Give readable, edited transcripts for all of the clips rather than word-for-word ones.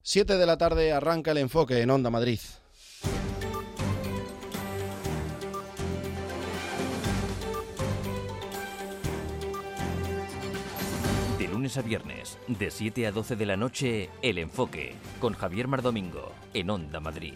7 de la tarde arranca el enfoque en Onda Madrid. De lunes a viernes, de 7 a 12 de la noche, el enfoque, con Javier Mardomingo, en Onda Madrid.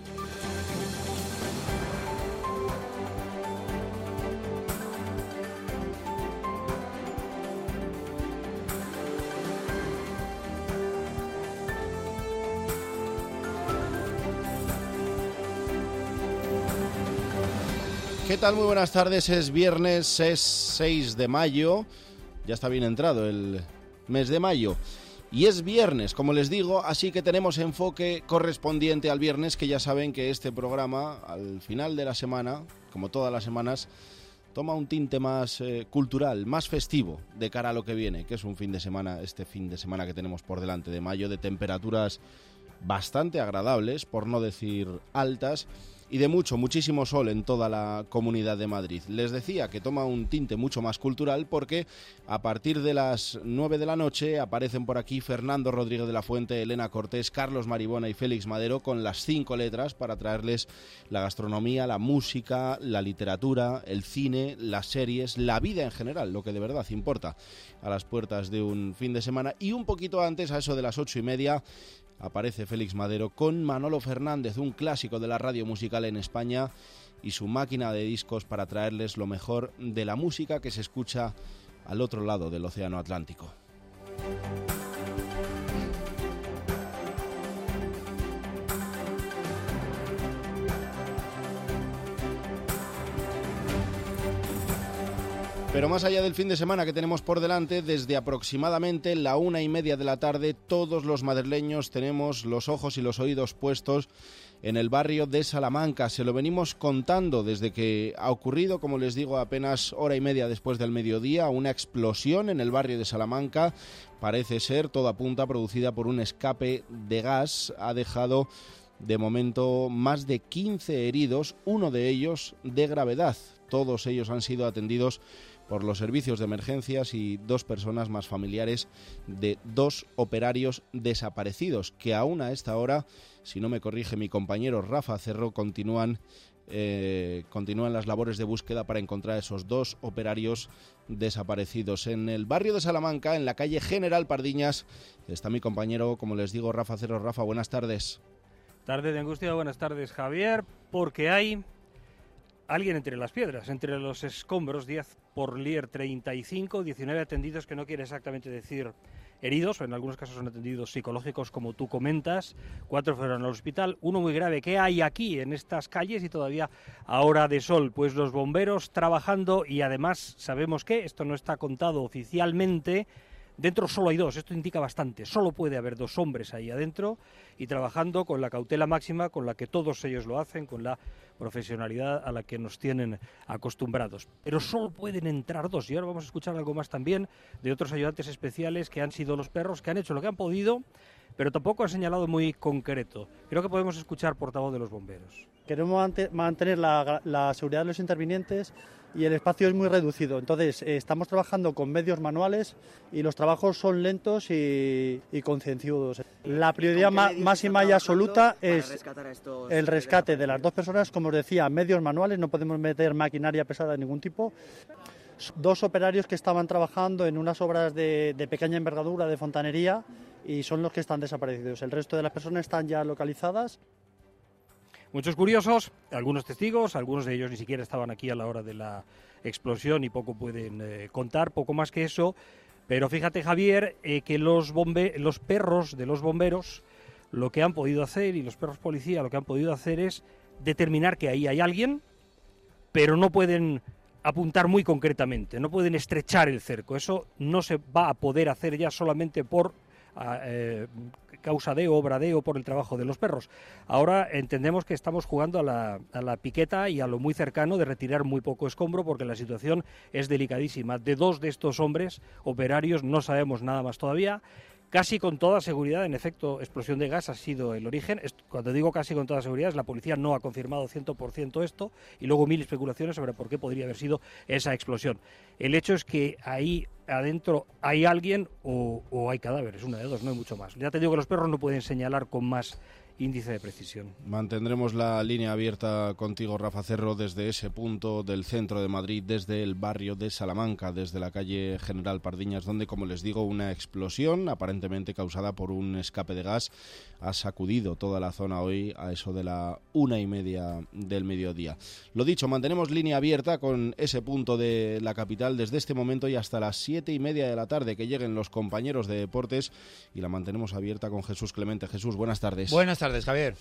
¿Qué tal? Muy buenas tardes, es viernes, es 6 de mayo, ya está bien entrado el mes de mayo. Y es viernes, como les digo, así que tenemos enfoque correspondiente al viernes, que ya saben que este programa, al final de la semana, como todas las semanas, toma un tinte más cultural, más festivo, de cara a lo que viene, que es un fin de semana, este fin de semana que tenemos por delante de mayo, de temperaturas bastante agradables, por no decir altas, y de muchísimo sol en toda la Comunidad de Madrid. Les decía que toma un tinte mucho más cultural porque a partir de las 9 de la noche aparecen por aquí Fernando Rodríguez de la Fuente, Elena Cortés, Carlos Maribona y Félix Madero con las 5 letras para traerles la gastronomía, la música, la literatura, el cine, las series, la vida en general, lo que de verdad importa a las puertas de un fin de semana. Y un poquito antes, a eso de las 8:30, aparece Félix Madero con Manolo Fernández, un clásico de la radio musical en España, y su máquina de discos para traerles lo mejor de la música que se escucha al otro lado del Océano Atlántico. Pero más allá del fin de semana que tenemos por delante, desde aproximadamente la 1:30 de la tarde, todos los madrileños tenemos los ojos y los oídos puestos en el barrio de Salamanca. Se lo venimos contando desde que ha ocurrido, como les digo, apenas hora y media después del mediodía, una explosión en el barrio de Salamanca. Parece ser, todo apunta, producida por un escape de gas. Ha dejado de momento más de 15 heridos, uno de ellos de gravedad. Todos ellos han sido atendidos por los servicios de emergencias y 2 personas más familiares de 2 operarios desaparecidos, que aún a esta hora, si no me corrige mi compañero Rafa Cerro, continúan las labores de búsqueda para encontrar esos 2 operarios desaparecidos. En el barrio de Salamanca, en la calle General Pardiñas, está mi compañero, como les digo, Rafa Cerro. Rafa, buenas tardes. Tarde de angustia, buenas tardes, Javier, porque hay alguien entre las piedras, entre los escombros. 10 por Lier 35, 19 atendidos, que no quiere exactamente decir heridos, o en algunos casos son atendidos psicológicos, como tú comentas. 4 fueron al hospital, 1 muy grave. ¿Qué hay aquí en estas calles y todavía a hora de sol? Pues los bomberos trabajando, y además sabemos que esto no está contado oficialmente. Dentro solo hay 2, esto indica bastante, solo puede haber 2 hombres ahí adentro y trabajando con la cautela máxima con la que todos ellos lo hacen, con la profesionalidad a la que nos tienen acostumbrados. Pero solo pueden entrar 2, y ahora vamos a escuchar algo más también de otros ayudantes especiales que han sido los perros, que han hecho lo que han podido, pero tampoco han señalado muy concreto. Creo que podemos escuchar portavoz de los bomberos. Queremos mantener la seguridad de los intervinientes y el espacio es muy reducido. Entonces, estamos trabajando con medios manuales y los trabajos son lentos y concienzudos. La prioridad máxima y absoluta es el rescate de las 2 personas, como os decía, medios manuales, no podemos meter maquinaria pesada de ningún tipo. 2 operarios que estaban trabajando en unas obras de pequeña envergadura de fontanería y son los que están desaparecidos. El resto de las personas están ya localizadas. Muchos curiosos, algunos testigos, algunos de ellos ni siquiera estaban aquí a la hora de la explosión y poco pueden contar, poco más que eso. Pero fíjate, Javier, que los perros de los bomberos lo que han podido hacer, y los perros policía lo que han podido hacer, es determinar que ahí hay alguien, pero no pueden apuntar muy concretamente, no pueden estrechar el cerco. Eso no se va a poder hacer ya solamente por causa de, obra de, o por el trabajo de los perros. Ahora entendemos que estamos jugando a la piqueta y a lo muy cercano de retirar muy poco escombro, porque la situación es delicadísima. De 2 de estos hombres operarios no sabemos nada más todavía. Casi con toda seguridad, en efecto, explosión de gas ha sido el origen. Cuando digo casi con toda seguridad, la policía no ha confirmado 100% esto, y luego 1000 especulaciones sobre por qué podría haber sido esa explosión. El hecho es que ahí adentro hay alguien o hay cadáveres, una de dos, no hay mucho más. Ya te digo que los perros no pueden señalar con más índice de precisión. Mantendremos la línea abierta contigo, Rafa Cerro, desde ese punto del centro de Madrid, desde el barrio de Salamanca, desde la calle General Pardiñas, donde, como les digo, una explosión aparentemente causada por un escape de gas ha sacudido toda la zona hoy a eso de la 1:30 del mediodía. Lo dicho, mantenemos línea abierta con ese punto de la capital desde este momento y hasta las 7:30 de la tarde, que lleguen los compañeros de deportes, y la mantenemos abierta con Jesús Clemente. Jesús, buenas tardes. Buenas tardes, Javier.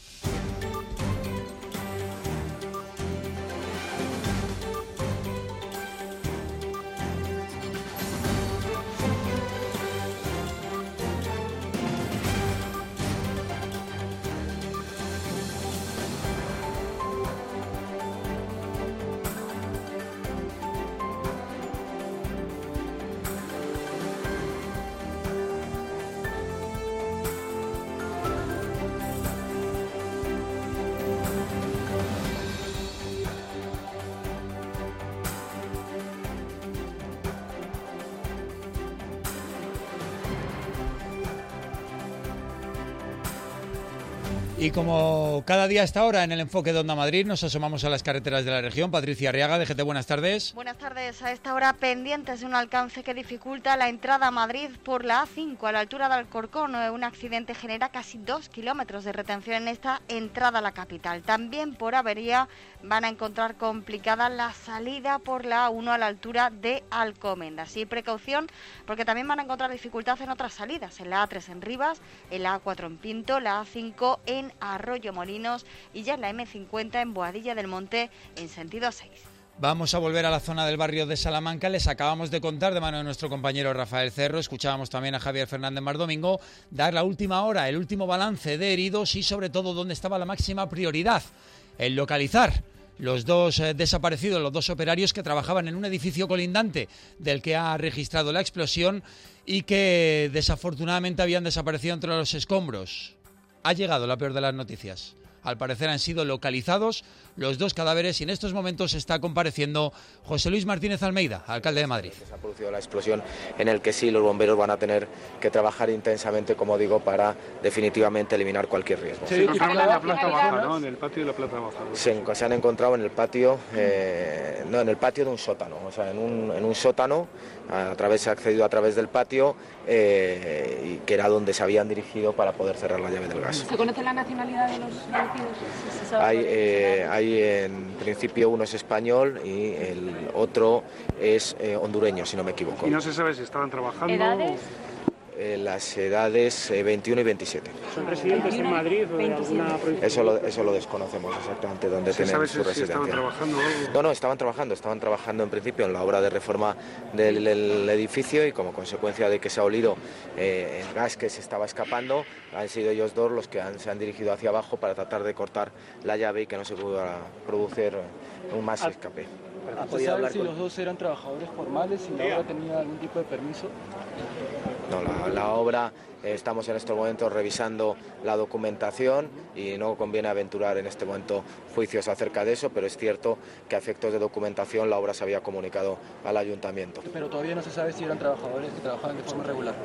Y como cada día a esta hora en el enfoque de Onda Madrid nos asomamos a las carreteras de la región. Patricia Arriaga, de GT, buenas tardes. Buenas tardes. A esta hora pendientes de un alcance que dificulta la entrada a Madrid por la A5 a la altura de Alcorcón. Un accidente genera casi 2 kilómetros de retención en esta entrada a la capital. También por avería van a encontrar complicada la salida por la A1 a la altura de Alcomendas. Y precaución porque también van a encontrar dificultad en otras salidas, en la A3 en Rivas, en la A4 en Pinto, la A5 en Arroyo Molinos y ya en la M50 en Boadilla del Monte en sentido 6. Vamos a volver a la zona del barrio de Salamanca. Les acabamos de contar de mano de nuestro compañero Rafael Cerro, escuchábamos también a Javier Fernández Mardomingo, dar la última hora, el último balance de heridos y sobre todo dónde estaba la máxima prioridad, el localizar los dos desaparecidos, los dos operarios que trabajaban en un edificio colindante del que ha registrado la explosión y que desafortunadamente habían desaparecido entre los escombros. Ha llegado la peor de las noticias. Al parecer han sido localizados los dos cadáveres y en estos momentos está compareciendo José Luis Martínez Almeida, alcalde de Madrid. Se ha producido la explosión en el que sí los bomberos van a tener que trabajar intensamente, como digo, para definitivamente eliminar cualquier riesgo. Se encontraron en la planta baja, ¿no? En el patio de la planta baja. Se han encontrado en el patio, en el patio de un sótano, o sea, en un sótano. Se ha accedido a través del patio y que era donde se habían dirigido para poder cerrar la llave del gas. ¿Se conoce la nacionalidad de los fallecidos? Hay en principio uno es español y el otro es hondureño, si no me equivoco. ¿Y no se sabe si estaban trabajando? ¿Edades? Las edades 21 y 27. ¿Son residentes en Madrid o de alguna provincia? Eso lo desconocemos exactamente dónde tienen su residencia. ¿Estaban trabajando algo? No, estaban trabajando en principio en la obra de reforma del edificio y como consecuencia de que se ha olido el gas que se estaba escapando, han sido ellos dos los que se han dirigido hacia abajo para tratar de cortar la llave y que no se pudiera producir un más escape. ¿Se sabe si los dos eran trabajadores formales, si la obra tenía algún tipo de permiso? No, la obra, estamos en estos momentos revisando la documentación y no conviene aventurar en este momento juicios acerca de eso, pero es cierto que a efectos de documentación la obra se había comunicado al ayuntamiento. Pero todavía no se sabe si eran trabajadores que trabajaban de forma regular.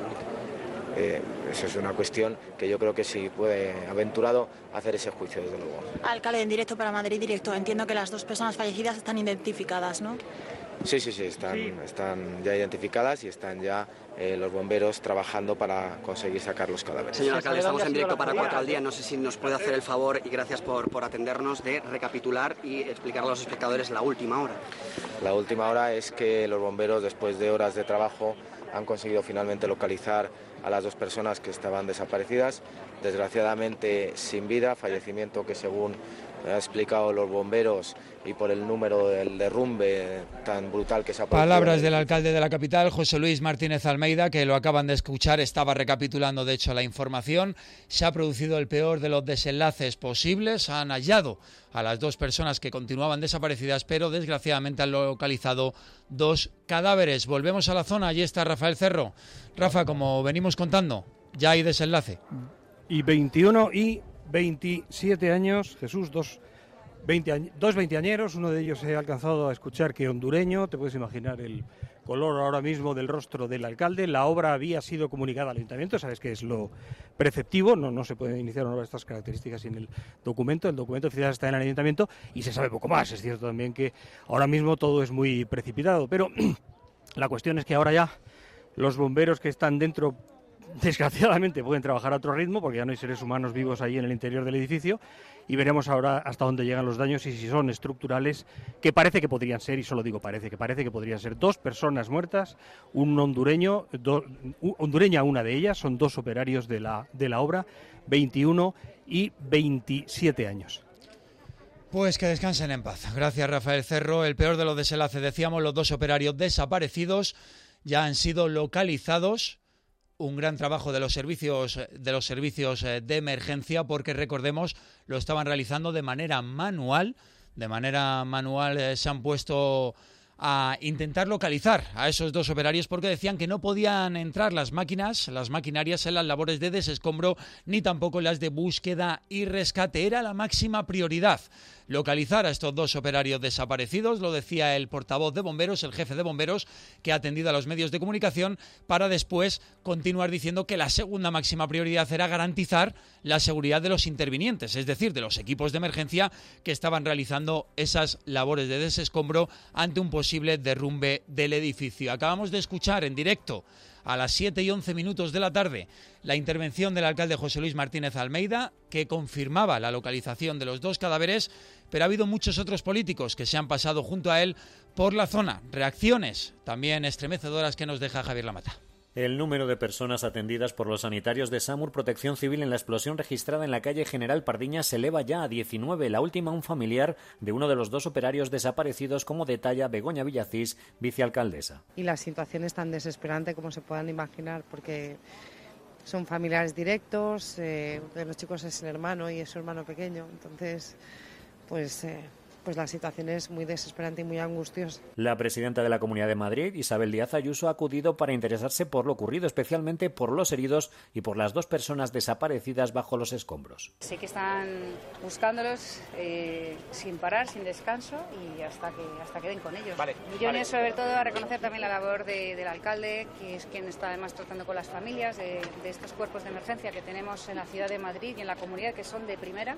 Eso es una cuestión que yo creo que sí puede aventurado hacer ese juicio, desde luego. Alcalde, en directo para Madrid Directo, entiendo que las dos personas fallecidas están identificadas, ¿no? Sí, están ya identificadas y están ya los bomberos trabajando para conseguir sacar los cadáveres. Señor alcalde, estamos en directo para 4 al día. No sé si nos puede hacer el favor, y gracias por atendernos, de recapitular y explicar a los espectadores la última hora. La última hora es que los bomberos, después de horas de trabajo, han conseguido finalmente localizar a las dos personas que estaban desaparecidas, desgraciadamente sin vida, fallecimiento que según ha explicado los bomberos y por el número del derrumbe tan brutal que se ha producido. Palabras del alcalde de la capital, José Luis Martínez Almeida, que lo acaban de escuchar, estaba recapitulando de hecho la información. Se ha producido el peor de los desenlaces posibles, han hallado a las dos personas que continuaban desaparecidas, pero desgraciadamente han localizado dos cadáveres. Volvemos a la zona, allí está Rafael Cerro. Rafa, como venimos contando, Ya hay desenlace. Y 21 y 27 años, Jesús, dos veinteañeros, uno de ellos he alcanzado a escuchar que hondureño, te puedes imaginar el color ahora mismo del rostro del alcalde. La obra había sido comunicada al ayuntamiento, sabes que es lo preceptivo, no se puede iniciar una obra de estas características sin el documento oficial está en el ayuntamiento y se sabe poco más. Es cierto también que ahora mismo todo es muy precipitado, pero la cuestión es que ahora ya los bomberos que están dentro, desgraciadamente, pueden trabajar a otro ritmo porque ya no hay seres humanos vivos ahí en el interior del edificio, y veremos ahora hasta dónde llegan los daños y si son estructurales, que parece que podrían ser, y solo digo parece que podrían ser 2 personas muertas, un hondureño, hondureña una de ellas, son 2 operarios de la obra, 21 y 27 años. Pues que descansen en paz. Gracias, Rafael Cerro. El peor de los desenlaces, decíamos, los 2 operarios desaparecidos ya han sido localizados. Un gran trabajo de los servicios de emergencia, porque recordemos, lo estaban realizando de manera manual. Se han puesto a intentar localizar a esos 2 operarios porque decían que no podían entrar las maquinarias en las labores de desescombro ni tampoco las de búsqueda y rescate. Era la máxima prioridad localizar a estos 2 operarios desaparecidos, lo decía el portavoz de bomberos, el jefe de bomberos, que ha atendido a los medios de comunicación, para después continuar diciendo que la segunda máxima prioridad era garantizar la seguridad de los intervinientes, es decir, de los equipos de emergencia que estaban realizando esas labores de desescombro ante un posible derrumbe del edificio. Acabamos de escuchar en directo a las 7:11 de la tarde la intervención del alcalde José Luis Martínez Almeida, que confirmaba la localización de los 2 cadáveres, pero ha habido muchos otros políticos que se han pasado junto a él por la zona. Reacciones también estremecedoras que nos deja Javier Lamata. El número de personas atendidas por los sanitarios de SAMUR Protección Civil en la explosión registrada en la calle General Pardiñas se eleva ya a 19, la última un familiar de uno de los 2 operarios desaparecidos, como detalla Begoña Villacís, vicealcaldesa. Y la situación es tan desesperante como se puedan imaginar, porque son familiares directos, de los chicos es el hermano y es su hermano pequeño, entonces pues la situación es muy desesperante y muy angustiosa. La presidenta de la Comunidad de Madrid, Isabel Díaz Ayuso, ha acudido para interesarse por lo ocurrido, especialmente por los heridos y por las 2 personas desaparecidas bajo los escombros. Sé que están buscándolos sin parar, sin descanso y hasta que den con ellos. Millones sobre todo a reconocer también la labor del alcalde, que es quien está además tratando con las familias de estos cuerpos de emergencia que tenemos en la ciudad de Madrid y en la comunidad, que son de primera.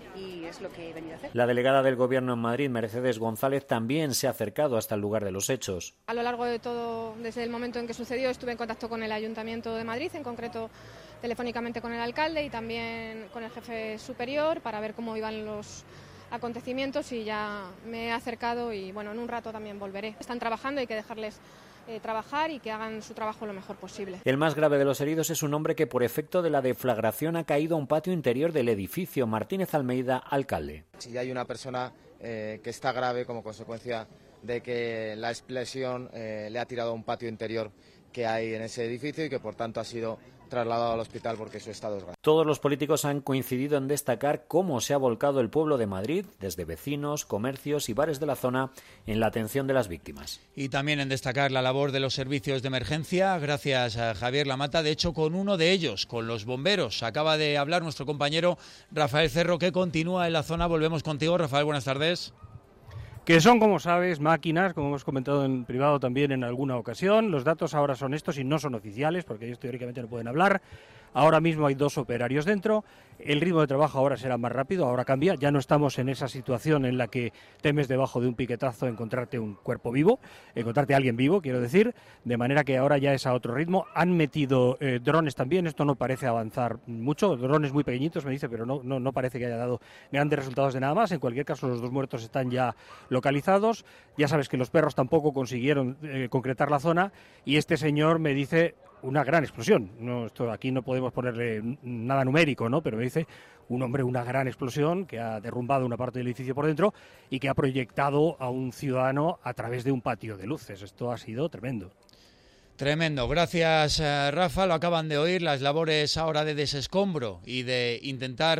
Y es lo que he venido a hacer. La delegada del Gobierno en Madrid, Mercedes González, también se ha acercado hasta el lugar de los hechos. A lo largo de todo, desde el momento en que sucedió, estuve en contacto con el Ayuntamiento de Madrid, en concreto telefónicamente con el alcalde y también con el jefe superior, para ver cómo iban los acontecimientos, y ya me he acercado y bueno, en un rato también volveré. Están trabajando, hay que dejarles trabajar y que hagan su trabajo lo mejor posible. El más grave de los heridos es un hombre que por efecto de la deflagración ha caído a un patio interior del edificio. Martínez Almeida, alcalde. Si hay una persona que está grave como consecuencia de que la explosión le ha tirado a un patio interior que hay en ese edificio y que por tanto ha sido trasladado al hospital porque su estado es grave. Todos los políticos han coincidido en destacar cómo se ha volcado el pueblo de Madrid, desde vecinos, comercios y bares de la zona, en la atención de las víctimas. Y también en destacar la labor de los servicios de emergencia, gracias a Javier Lamata. De hecho, con uno de ellos, con los bomberos, acaba de hablar nuestro compañero Rafael Cerro, que continúa en la zona. Volvemos contigo, Rafael, buenas tardes. Que son, como sabes, máquinas, como hemos comentado en privado también en alguna ocasión. Los datos ahora son estos y no son oficiales, porque ellos teóricamente no pueden hablar. Ahora mismo hay 2 operarios dentro. El ritmo de trabajo ahora será más rápido, ahora cambia. Ya no estamos en esa situación en la que temes debajo de un piquetazo encontrarte un cuerpo vivo, encontrarte a alguien vivo, quiero decir. De manera que ahora ya es a otro ritmo. Han metido drones también, esto no parece avanzar mucho. Drones muy pequeñitos, me dice, pero no parece que haya dado grandes resultados de nada más. En cualquier caso, los 2 muertos están ya localizados. Ya sabes que los perros tampoco consiguieron concretar la zona. Y este señor me dice una gran explosión. Aquí no podemos ponerle nada numérico, ¿no? Pero me dice una gran explosión que ha derrumbado una parte del edificio por dentro y que ha proyectado a un ciudadano a través de un patio de luces. Esto ha sido tremendo. Tremendo. Gracias, Rafa. Lo acaban de oír, las labores ahora de desescombro y de intentar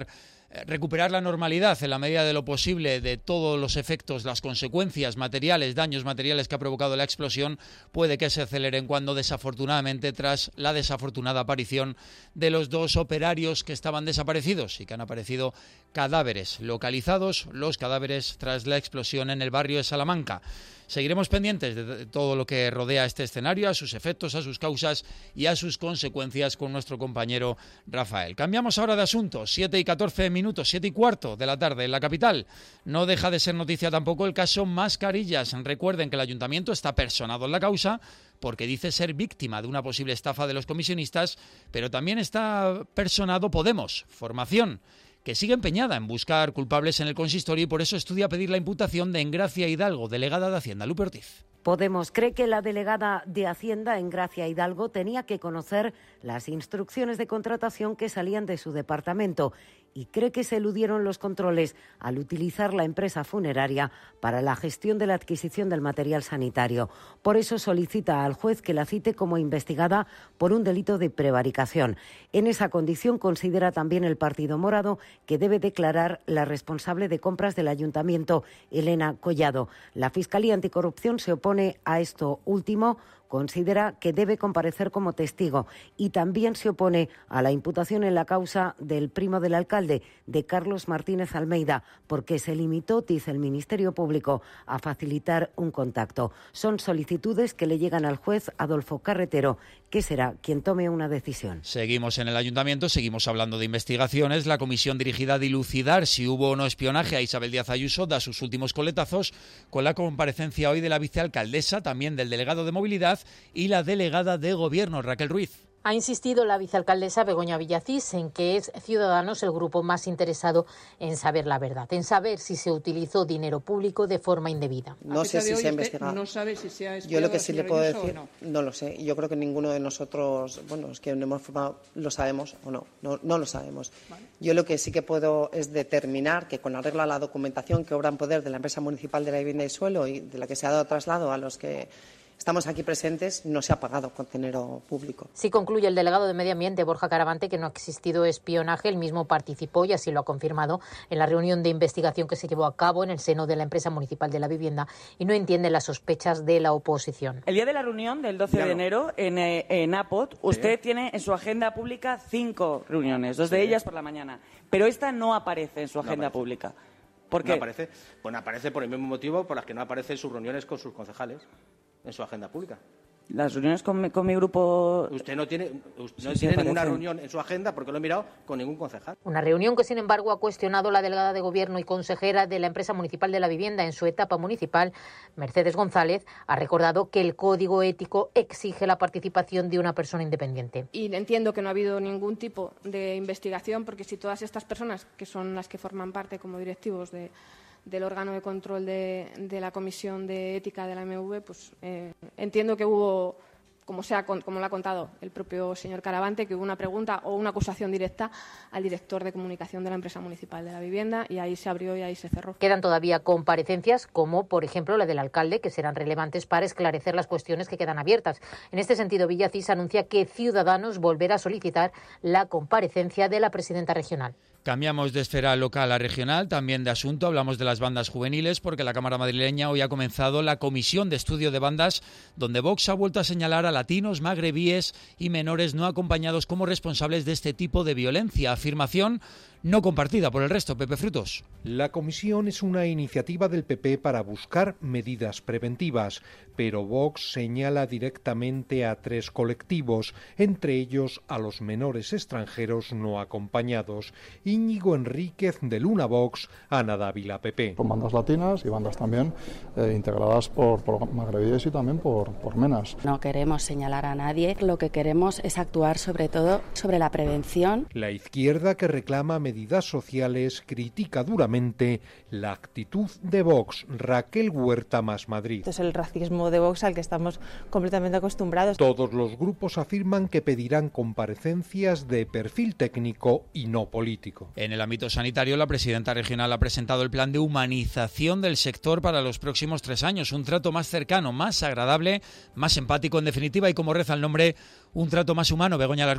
recuperar la normalidad en la medida de lo posible de todos los efectos, las consecuencias materiales, daños materiales que ha provocado la explosión, puede que se aceleren cuando desafortunadamente, tras la desafortunada aparición de los 2 operarios que estaban desaparecidos y que han aparecido cadáveres localizados, los cadáveres tras la explosión en el barrio de Salamanca. Seguiremos pendientes de todo lo que rodea este escenario, a sus efectos, a sus causas y a sus consecuencias con nuestro compañero Rafael. Cambiamos ahora de asunto, 7:14, 7:15 de la tarde en la capital. No deja de ser noticia tampoco el caso Mascarillas. Recuerden que el ayuntamiento está personado en la causa porque dice ser víctima de una posible estafa de los comisionistas, pero también está personado Podemos, formación, que sigue empeñada en buscar culpables en el consistorio y por eso estudia pedir la imputación de Engracia Hidalgo, delegada de Hacienda. Lupe Ortiz. Podemos cree que la delegada de Hacienda, Engracia Hidalgo, tenía que conocer las instrucciones de contratación que salían de su departamento y cree que se eludieron los controles al utilizar la empresa funeraria para la gestión de la adquisición del material sanitario. Por eso solicita al juez que la cite como investigada por un delito de prevaricación. En esa condición considera también el Partido Morado que debe declarar la responsable de compras del ayuntamiento, Elena Collado. La Fiscalía Anticorrupción se opone a esto último, considera que debe comparecer como testigo y también se opone a la imputación en la causa del primo del alcalde, de Carlos Martínez Almeida, porque se limitó, dice el Ministerio Público, a facilitar un contacto. Son solicitudes que le llegan al juez Adolfo Carretero, que será quien tome una decisión. Seguimos en el ayuntamiento, seguimos hablando de investigaciones. La comisión dirigida a dilucidar si hubo o no espionaje a Isabel Díaz Ayuso da sus últimos coletazos con la comparecencia hoy de la vicealcaldesa, también del delegado de movilidad y la delegada de Gobierno, Raquel Ruiz. Ha insistido la vicealcaldesa Begoña Villacís en que es Ciudadanos el grupo más interesado en saber la verdad, en saber si se utilizó dinero público de forma indebida. No sé si se ha investigado. ¿No sabe si se ha espiado? Yo lo que sí le puedo decir, no lo sé. Yo creo que ninguno de nosotros, es que no hemos formado, lo sabemos o no lo sabemos. Vale. Yo lo que sí que puedo es determinar que con arreglo a la documentación que obra en poder de la empresa municipal de la vivienda y suelo y de la que se ha dado traslado a los que estamos aquí presentes, no se ha pagado con dinero público. Sí concluye el delegado de Medio Ambiente, Borja Caravante, que no ha existido espionaje. Él mismo participó y así lo ha confirmado en la reunión de investigación que se llevó a cabo en el seno de la empresa municipal de la vivienda y no entiende las sospechas de la oposición. El día de la reunión del 12 de enero en APOT, usted tiene en su agenda pública 5 reuniones, 2 de ellas por la mañana, pero esta no aparece en su agenda pública. ¿Por qué? No aparece. Pues no aparece por el mismo motivo por las que no aparecen sus reuniones con sus concejales en su agenda pública. Las reuniones con mi grupo... Usted no tiene ninguna reunión en su agenda, porque lo he mirado, con ningún concejal. Una reunión que, sin embargo, ha cuestionado la delegada de Gobierno y consejera de la empresa municipal de la vivienda en su etapa municipal, Mercedes González, ha recordado que el Código Ético exige la participación de una persona independiente. Y entiendo que no ha habido ningún tipo de investigación, porque si todas estas personas, que son las que forman parte como directivos del órgano de control de la Comisión de Ética de la MV, pues entiendo que hubo, como lo ha contado el propio señor Caravante, que hubo una pregunta o una acusación directa al director de comunicación de la empresa municipal de la vivienda y ahí se abrió y ahí se cerró. Quedan todavía comparecencias, como por ejemplo la del alcalde, que serán relevantes para esclarecer las cuestiones que quedan abiertas. En este sentido, Villacís anuncia que Ciudadanos volverá a solicitar la comparecencia de la presidenta regional. Cambiamos de esfera local a regional, también de asunto, hablamos de las bandas juveniles, porque la Cámara madrileña hoy ha comenzado la Comisión de Estudio de Bandas, donde Vox ha vuelto a señalar a latinos, magrebíes y menores no acompañados como responsables de este tipo de violencia. Afirmación no compartida por el resto. Pepe Frutos. La comisión es una iniciativa del PP para buscar medidas preventivas, pero Vox señala directamente a 3 colectivos, entre ellos a los menores extranjeros no acompañados. Íñigo Enríquez de Luna Vox, Ana Dávila PP. Son bandas latinas y bandas también integradas por magrebíes y también por menas. No queremos señalar a nadie, lo que queremos es actuar sobre todo sobre la prevención. La izquierda, que reclama medidas sociales, critica duramente la actitud de Vox. Raquel Huerta, Más Madrid. Es el racismo de Vox al que estamos completamente acostumbrados. Todos los grupos afirman que pedirán comparecencias de perfil técnico y no político. En el ámbito sanitario, la presidenta regional ha presentado el plan de humanización del sector para los próximos 3 años. Un trato más cercano, más agradable, más empático, en definitiva, y como reza el nombre, un trato más humano. Begoña Alarcón.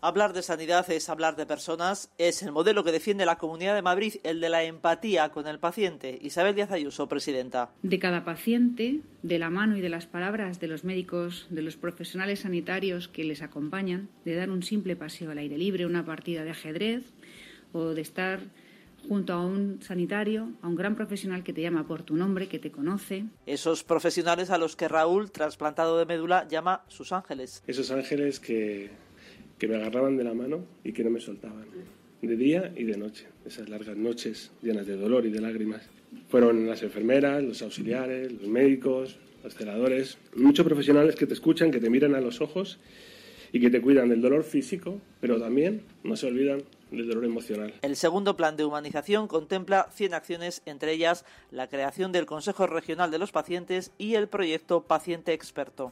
Hablar de sanidad es hablar de personas, es el modelo que defiende la Comunidad de Madrid, el de la empatía con el paciente. Isabel Díaz Ayuso, presidenta. De cada paciente, de la mano y de las palabras de los médicos, de los profesionales sanitarios que les acompañan, de dar un simple paseo al aire libre, una partida de ajedrez o de estar junto a un sanitario, a un gran profesional que te llama por tu nombre, que te conoce. Esos profesionales a los que Raúl, trasplantado de médula, llama sus ángeles. Esos ángeles que me agarraban de la mano y que no me soltaban, de día y de noche. Esas largas noches llenas de dolor y de lágrimas. Fueron las enfermeras, los auxiliares, los médicos, los celadores, muchos profesionales que te escuchan, que te miran a los ojos y que te cuidan del dolor físico, pero también no se olvidan del dolor emocional. El segundo plan de humanización contempla 100 acciones, entre ellas la creación del Consejo Regional de los Pacientes y el proyecto Paciente Experto.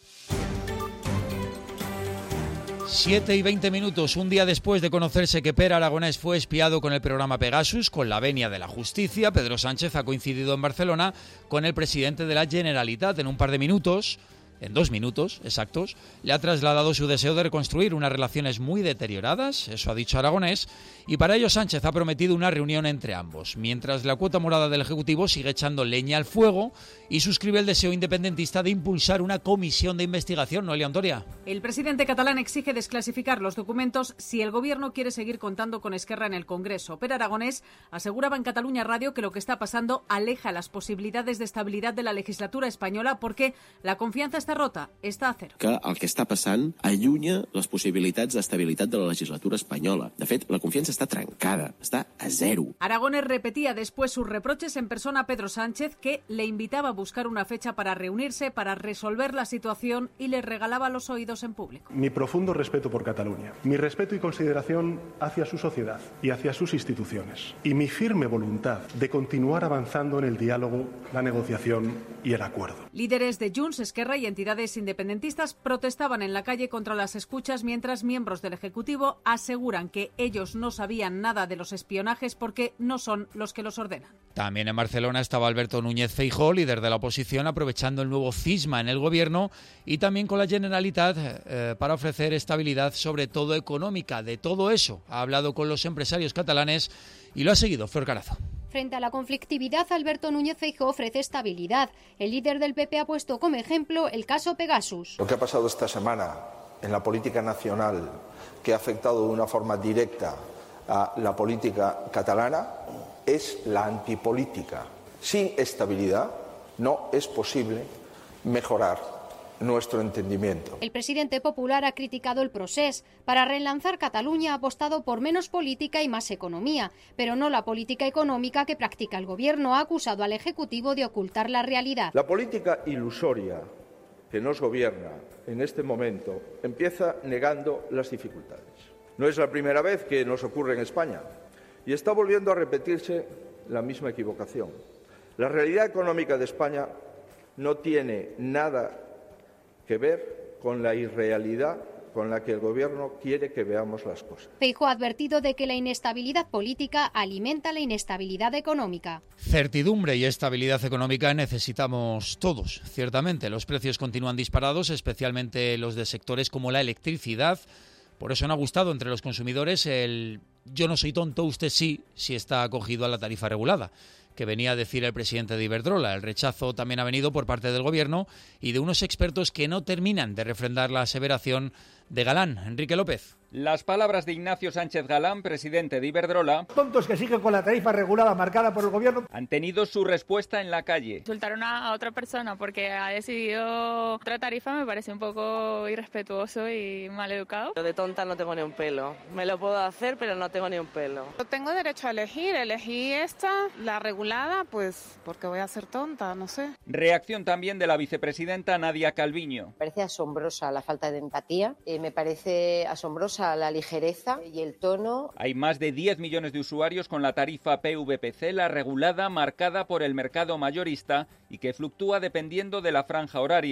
7:20, un día después de conocerse que Pere Aragonés fue espiado con el programa Pegasus, con la venia de la justicia, Pedro Sánchez ha coincidido en Barcelona con el presidente de la Generalitat. En un par de minutos, en 2 minutos exactos, le ha trasladado su deseo de reconstruir unas relaciones muy deterioradas, eso ha dicho Aragonés, y para ello Sánchez ha prometido una reunión entre ambos, mientras la cuota morada del Ejecutivo sigue echando leña al fuego y suscribe el deseo independentista de impulsar una comisión de investigación. Noelia Ontoria. El presidente catalán exige desclasificar los documentos si el gobierno quiere seguir contando con Esquerra en el Congreso. Pere Aragonés aseguraba en Catalunya Radio que lo que está pasando aleja las posibilidades de estabilidad de la legislatura española porque la confianza está rota, está a cero. Que el que està passant allunya les possibilitats d'estabilitat de la legislatura espanyola. De fet, la confiança està trencada, està a zero. Aragonés repetía después sus reproches en persona a Pedro Sánchez, que le invitaba a buscar una fecha para reunirse, para resolver la situación, y le regalaba los oídos en público. Mi profundo respeto por Cataluña, mi respeto y consideración hacia su sociedad y hacia sus instituciones, y mi firme voluntad de continuar avanzando en el diálogo, la negociación y el acuerdo. Líderes de Junts, Esquerra y entidades independentistas protestaban en la calle contra las escuchas, mientras miembros del Ejecutivo aseguran que ellos no sabían nada de los espionajes porque no son los que los ordenan. También en Barcelona estaba Alberto Núñez Feijóo, líder de la oposición, aprovechando el nuevo cisma en el gobierno y también con la Generalitat para ofrecer estabilidad, sobre todo económica. De todo eso ha hablado con los empresarios catalanes y lo ha seguido Flor Carazo. Frente a la conflictividad, Alberto Núñez Feijóo ofrece estabilidad. El líder del PP ha puesto como ejemplo el caso Pegasus. Lo que ha pasado esta semana en la política nacional, que ha afectado de una forma directa a la política catalana, es la antipolítica. Sin estabilidad no es posible mejorar nuestro entendimiento. El presidente popular ha criticado el procés. Para relanzar Cataluña ha apostado por menos política y más economía, pero no la política económica que practica el gobierno. Ha acusado al Ejecutivo de ocultar la realidad. La política ilusoria que nos gobierna en este momento empieza negando las dificultades. No es la primera vez que nos ocurre en España y está volviendo a repetirse la misma equivocación. La realidad económica de España no tiene nada que ver con la irrealidad con la que el Gobierno quiere que veamos las cosas. Feijóo ha advertido de que la inestabilidad política alimenta la inestabilidad económica. Certidumbre y estabilidad económica necesitamos todos, ciertamente. Los precios continúan disparados, especialmente los de sectores como la electricidad. Por eso no ha gustado entre los consumidores el "yo no soy tonto, usted sí", si está acogido a la tarifa regulada, que venía a decir el presidente de Iberdrola. El rechazo también ha venido por parte del Gobierno y de unos expertos que no terminan de refrendar la aseveración de Galán. Enrique López. Las palabras de Ignacio Sánchez Galán, presidente de Iberdrola, tontos que siguen con la tarifa regulada marcada por el gobierno, han tenido su respuesta en la calle. Insultar a otra persona porque ha decidido otra tarifa me parece un poco irrespetuoso y maleducado. De tonta no tengo ni un pelo. Me lo puedo hacer, pero no tengo ni un pelo. Tengo derecho a elegir. Elegí esta, la regulada, pues porque voy a ser tonta, no sé. Reacción también de la vicepresidenta Nadia Calviño. Me parece asombrosa la falta de empatía, me parece asombrosa la ligereza y el tono. Hay más de 10 millones de usuarios con la tarifa PVPC, la regulada, marcada por el mercado mayorista y que fluctúa dependiendo de la franja horaria.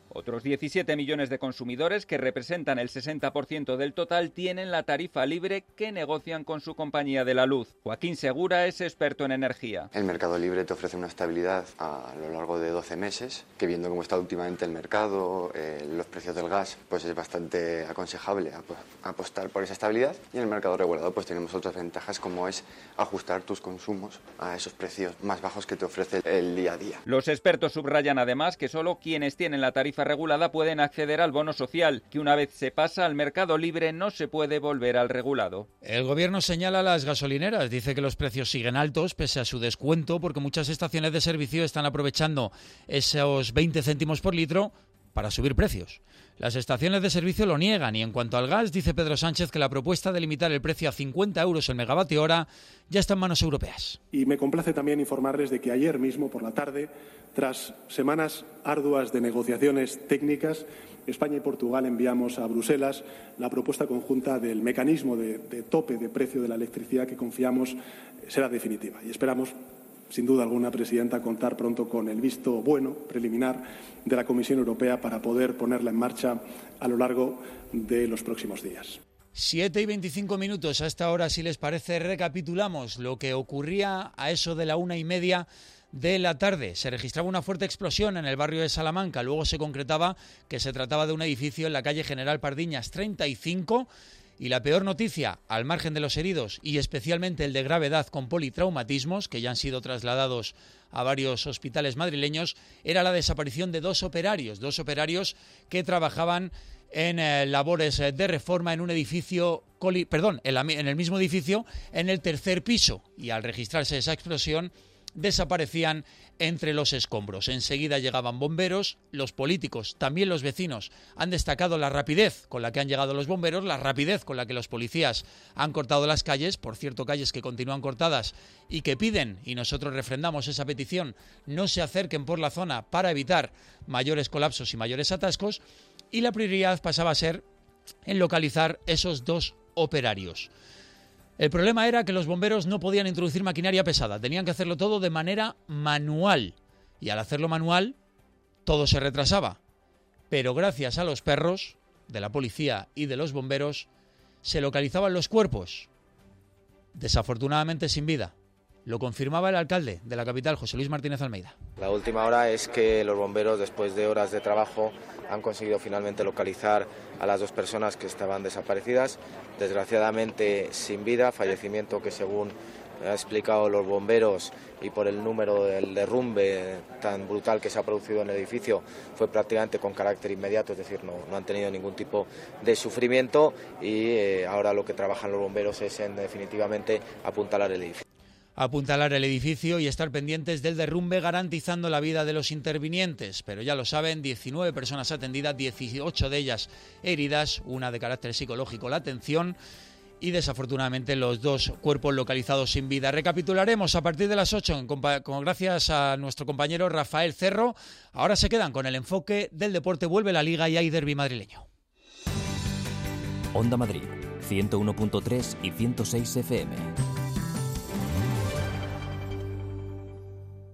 Otros 17 millones de consumidores, que representan el 60% del total, tienen la tarifa libre que negocian con su compañía de la luz. Joaquín Segura es experto en energía. El mercado libre te ofrece una estabilidad a lo largo de 12 meses, que viendo cómo está últimamente el mercado, los precios del gas, pues es bastante aconsejable apostar por esa estabilidad. Y en el mercado regulado pues tenemos otras ventajas, como es ajustar tus consumos a esos precios más bajos que te ofrece el día a día. Los expertos subrayan además que solo quienes tienen la tarifa regulada pueden acceder al bono social, que una vez se pasa al mercado libre no se puede volver al regulado. El gobierno señala a las gasolineras, dice que los precios siguen altos pese a su descuento, porque muchas estaciones de servicio están aprovechando esos 20 céntimos por litro para subir precios. Las estaciones de servicio lo niegan, y en cuanto al gas, dice Pedro Sánchez que la propuesta de limitar el precio a 50 euros el megavatio hora ya está en manos europeas. Y me complace también informarles de que ayer mismo por la tarde, tras semanas arduas de negociaciones técnicas, España y Portugal enviamos a Bruselas la propuesta conjunta del mecanismo de tope de precio de la electricidad, que confiamos será definitiva. Y esperamos, sin duda alguna, Presidenta, contar pronto con el visto bueno, preliminar, de la Comisión Europea para poder ponerla en marcha a lo largo de los próximos días. 7:25. A esta hora, si les parece, recapitulamos lo que ocurría a eso de la 1:30 de la tarde. Se registraba una fuerte explosión en el barrio de Salamanca. Luego se concretaba que se trataba de un edificio en la calle General Pardiñas 35. Y la peor noticia, al margen de los heridos y especialmente el de gravedad con politraumatismos, que ya han sido trasladados a varios hospitales madrileños, era la desaparición de dos operarios que trabajaban en labores de reforma en un edificio, en el mismo edificio, en el tercer piso. Y al registrarse esa explosión, desaparecían entre los escombros. Enseguida llegaban bomberos, los políticos, también los vecinos, han destacado la rapidez con la que han llegado los bomberos, la rapidez con la que los policías han cortado las calles, por cierto, calles que continúan cortadas y que piden, y nosotros refrendamos esa petición, no se acerquen por la zona para evitar mayores colapsos y mayores atascos, y la prioridad pasaba a ser en localizar esos dos operarios. El problema era que los bomberos no podían introducir maquinaria pesada, tenían que hacerlo todo de manera manual. Y al hacerlo manual, todo se retrasaba. Pero gracias a los perros de la policía y de los bomberos, se localizaban los cuerpos, desafortunadamente sin vida. Lo confirmaba el alcalde de la capital, José Luis Martínez Almeida. La última hora es que los bomberos, después de horas de trabajo, han conseguido finalmente localizar a las dos personas que estaban desaparecidas, desgraciadamente sin vida, fallecimiento que, según ha explicado los bomberos, y por el número del derrumbe tan brutal que se ha producido en el edificio, fue prácticamente con carácter inmediato, es decir, no han tenido ningún tipo de sufrimiento, y ahora lo que trabajan los bomberos es en definitivamente apuntalar el edificio. Apuntalar el edificio y estar pendientes del derrumbe, garantizando la vida de los intervinientes. Pero ya lo saben, 19 personas atendidas, 18 de ellas heridas, una de carácter psicológico, la atención, y desafortunadamente los dos cuerpos localizados sin vida. Recapitularemos a partir de las 8, gracias a nuestro compañero Rafael Cerro. Ahora se quedan con el enfoque del deporte, vuelve la Liga y hay derbi madrileño. Onda Madrid, 101.3 y 106 FM.